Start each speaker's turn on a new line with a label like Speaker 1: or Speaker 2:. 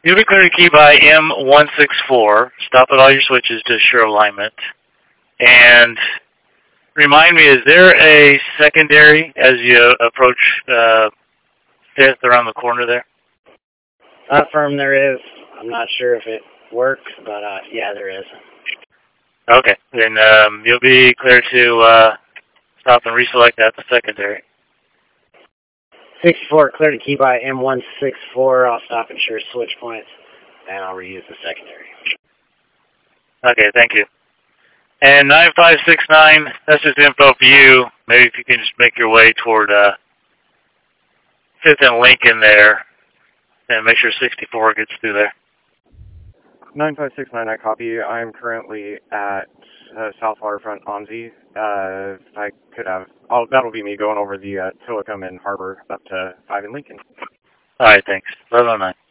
Speaker 1: You'll be clear to key by M164. Stop at all your switches to assure alignment. And remind me, is there a secondary as you approach 5th around the corner there?
Speaker 2: Firm there is. I'm not sure if it works, but yeah, there is.
Speaker 1: Okay, then you'll be clear to stop and reselect at the secondary.
Speaker 2: 64, clear to key by M164. I'll stop and ensure switch points, and I'll reuse the secondary.
Speaker 1: Okay, thank you. And 9569, that's just info for you. Maybe if you can just make your way toward 5th and Lincoln there, and make sure 64 gets through there.
Speaker 3: 9569, I copy. I'm currently at South Waterfront OMSI. I could have, that'll be me going over the Tillicum and Harbor up to 5 in Lincoln.
Speaker 1: All right, thanks. 1109.